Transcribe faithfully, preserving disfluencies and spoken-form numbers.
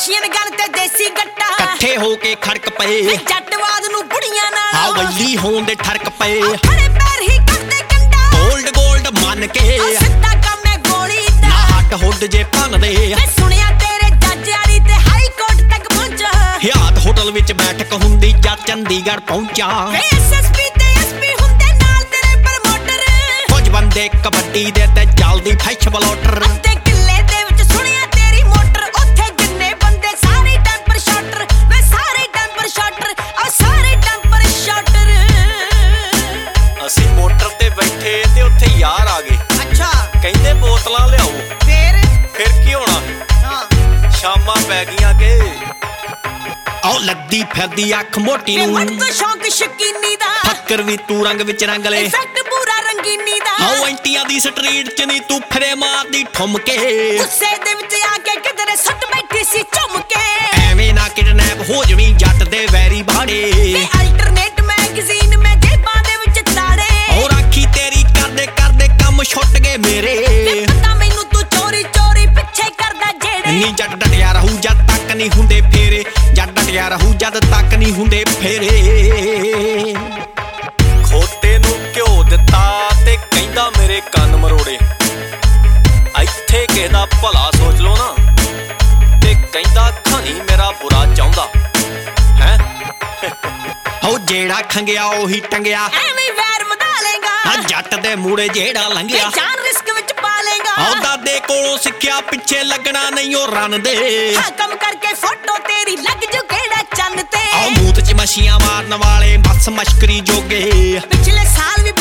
machine gun ਤੇ ਦੇਸੀ ਗੱਟਾ ਇਕੱਠੇ ਹੋ ਕੇ ਖੜਕ ਪਏ ਜੱਟਵਾਦ ਨੂੰ ਬੁੜੀਆਂ ਨਾਲ ਆ ਵੱਲੀ ਹੋਣ ਦੇ ਠਰਕ ਪਏ ਖੜੇ ਪੈਰ ਹੀ ਕਰਦੇ ਕੰਡਾ ਗੋਲਡ ਗੋਲਡ ਮੰਨ ਕੇ ਸਿੱਧਾ ਕੰਮ ਹੈ ਗੋਲੀ ਦਾ ਨਾ ਹੱਟ ਹੁੱਡ ਜੇ ਭੰਨਦੇ ਮੈਂ ਸੁਣਿਆ ਤੇਰੇ ਜੱਜ ਵਾਲੀ ਤੇ ਹਾਈ ਕੋਰਟ ਤੱਕ ਪਹੁੰਚਾ ਹਿਆਤ ਹੋਟਲ ਵਿੱਚ ਬੈਠਕ ਹੁੰਦੀ ਜਾਂ ਚੰਡੀਗੜ੍ਹ ਪਹੁੰਚਾ ਐਸਐਸਪੀ ਤੇ ਐਸਪੀ ਹੁੰਦੇ ਨਾਲ ਤੇਰੇ ਪ੍ਰਮੋਟਰ ਕੁਝ ਬੰਦੇ ਕਬੱਡੀ ਦੇ ਤੇ ਚੱਲਦੀ ਫੈਸ਼ ਬਲੋਟਰ ਅੱਧੇ ਕਿੱਲੇ ਦੇ ਵਿੱਚ ਸੁਣਿਆ ਤੇਰੀ ਮੋਟਰ ਉੱਥੇ ਜਿੰਨੇ ਬੰਦੇ ਸਾਰੇ ਟੈਂਪਰ ਸ਼ਾਟਰ ਵੇ ਸਾਰੇ ਟੈਂਪਰ ਸ਼ਾਟਰ ਆ ਸਾਰੇ ਟੈਂਪਰ ਸ਼ਾਟਰ ਅਸੀਂ ਮੋਟਰ ਤੇ ਬੈਠੇ ਤੇ ਉੱਥੇ ਯਾਰ ਆ ਗਏ ਅੱਛਾ ਕਹਿੰਦੇ ਬੋਤਲਾਂ ਲਿਆਓ ਫੇਰ ਫਿਰ ਕੀ ਹੋਣਾ ਹਾਂ ਸ਼ਾਮਾਂ ਪੈ ਗਈਆਂ ਕਿ ਆਉ ਲੱਦੀ ਫਿਰਦੀ ਅੱਖ ਮੋਟੀ ਇਹ ਨੂੰ ਮਨ ਤੋਂ ਸ਼ੌਂਕ ਸ਼ਕੀਨੀ ਦਾ ਫੱਕਰ ਵੀ ਤੂੰ ਰੰਗ ਵਿੱਚ ਰੰਗ ਲੈ ਇਫੈਕਟ ਪੂਰਾ ਰੰਗੀਨੀ ਦਾ ਆਉ ਐਂਟੀਆਂ ਦੀ ਸਟਰੀਟ ਚ ਨਹੀਂ ਤੂੰ ਫਿਰੇ ਮਾਰਦੀ ਠੁਮਕੇ ਗੁੱਸੇ ਦੇ ਵਿੱਚ ਆ ਕੇ ਕਿਧਰੇ ਸੁੱਟ ਬੈਠੀ ਸੀ ਝੁੰਮ ਕੇ ਐਵੇਂ ਨਾ ਕਿਡਨੈਪ ਹੋ ਜਵੀਂ ਜੱਟ ਦੇ ਵੈਰੀ ਬਾੜੇ ਇਹ ਅਲਟਰਨੇਟ ਮੈਗਜ਼ੀਨ ਮੈਂ ਜੇਬਾਂ ਦੇ ਵਿੱਚ ਤਾੜੇ ਔਰ ਆਖੀ ਤੇਰੀ ਕਰਦੇ ਕਰਦੇ ਕੰਮ ਛੁੱਟ ਗਏ ਮੇਰੇ ਵੇ ਪਤਾ ਮੈਨੂੰ ਤੂੰ ਚੋਰੀ ਚੋਰੀ ਪਿੱਛੇ ਕਰਦਾ ਜਿਹੜੇ ਨੀ ਜੱਟ ਡਟਿਆ ਰਹੂ ਜਦ ਤੱਕ ਨਹੀਂ ਹੁੰਦੇ ਫੇਰੇ ਜੱਟ ਡਟਿਆ ਰਹੂ ਜਦ ਤੱਕ ਨਹੀਂ ਹੁੰਦੇ ਫੇਰੇ ਖੋਤੇ ਨੂੰ ਘਿਓ ਦਿੱਤਾ ਤੇ ਕਹਿੰਦਾ ਮੇਰੇ ਕੰਨ ਮਰੋੜੇ ਇੱਥੇ ਕਿਸੇ ਦਾ ਭਲਾ ਸੋਚ ਲੋ ਨਾ ਤੇ ਕਹਿੰਦਾ ਖਣੀ ਮੇਰਾ ਬੁਰਾ ਚਾਹੁੰਦਾ ਹੈ ਹੋ ਜਿਹੜਾ ਖੰਗਿਆ ਉਹੀ ਟੰਗਿਆ ਐਵੇਂ ਵੈਰ ਵਧਾ ਲੇਗਾ ਆ ਜੱਟ ਦੇ ਮੂੜੇ ਜਿਹੜਾ ਲੰਘਿਆ ਜਾਨ ਰਿਸਕ ਵਿੱਚ ਪਾ ਲੇਗਾ ਆਉ ਦਾਦੇ ਕੋਲੋਂ ਸਿੱਖਿਆ ਪਿੱਛੇ ਲੱਗਣਾ ਨਹੀਂ ਉਹ ਰਨ ਦੇ ਹਾਂ ਕੰਮ ਕਰਕੇ ਫੋਟੋ ਤੇਰੀ ਲੱਗ ਜੂ ਕਿਹੜਾ ਚੰਨ ਤੇ ਆਉ ਮੂਤ ਚ ਮੱਛੀਆਂ ਮਾਰਨ ਵਾਲੇ ਬਸ ਮਸ਼ਕਰੀ ਜੋਗੇ ਪਿਛਲੇ ਸਾਲ ਵੀ